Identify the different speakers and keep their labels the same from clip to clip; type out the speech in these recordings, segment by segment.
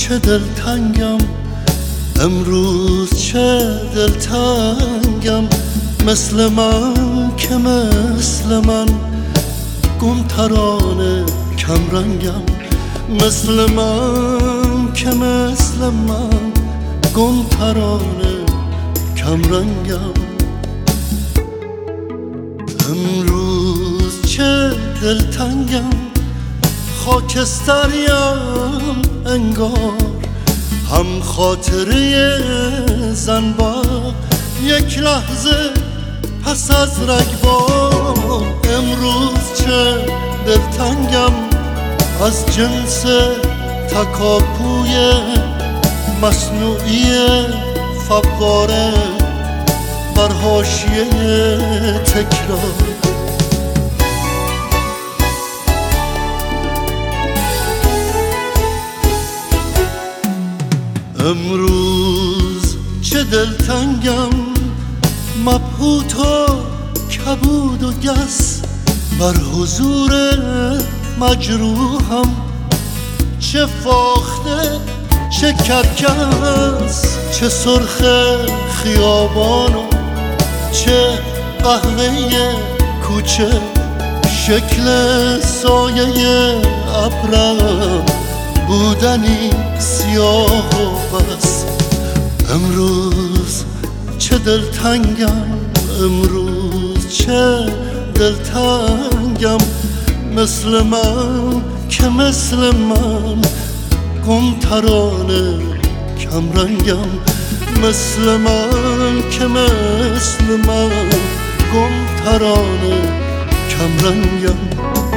Speaker 1: چه دلتنگم، امروز چه دلتنگم، مثل من که مثل من گم ترانه کمرنگم، مثل من که مثل من گم ترانه کمرنگم. امروز چه دلتنگم، خاکستریم انگار، هم خاطره زنبار یک لحظه پس از رگبار. امروز چه دلتنگم، از جنس تکاپوی مصنوعی فواره بر حاشیه تکرار. امروز چه دلتنگم، مبهوت و کبود و گس بر حضور مجروحم، چه فاخته چه کرکس، چه سرخ خیابان و چه قهوه کوچه، شکل سایه ابرم بودنی سیاه و بس. امروز چه دلتنگم، امروز چه دلتنگم، مثل من که مثل من گم ترانه کمرنگم، مثل من که مثل من گم ترانه کمرنگم.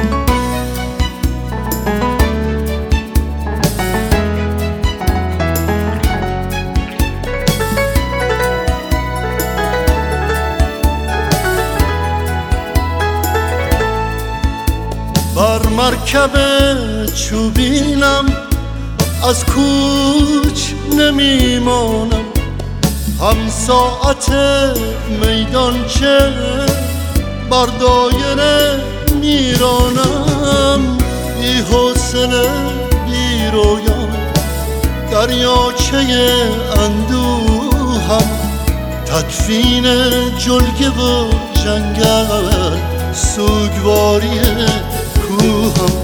Speaker 1: بر مرکب چوبینم از کوچ نمیمانم، هم ساعت میدانچه بر دایره میرانم، بی حوصله بی رویا دریاچه اندوهم، تدفین جلگه و جنگل سوگواری کوهم.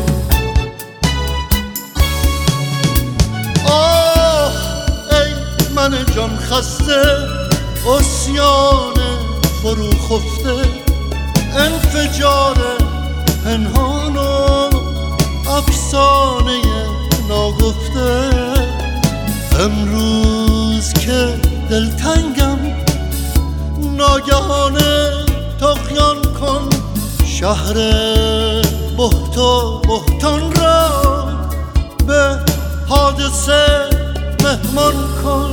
Speaker 1: آه ای من جان خسته، عصیان فرو خفته، انفجار پنهان و افسانه ناگفته. امروز که دلتنگم، ناگهانه طغیان کن، شهر بهت و بهتان را به حادثه مهمان کن.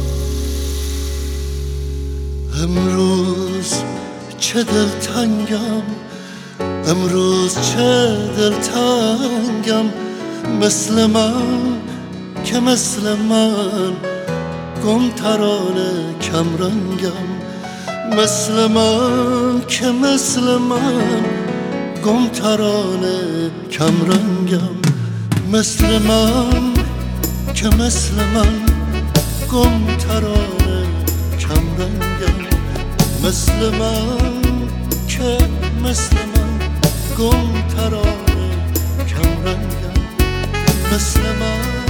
Speaker 1: امروز چه دلتنگم، امروز چه دلتنگم، مثل من که مثل من گم ترانه کمرنگم، مثل من که مثل من گم ترانه کمرنگم، مثل من که مثل من گم ترانه کمرنگم، مثل من که مثل من گم ترانه کمرنگم، مثل من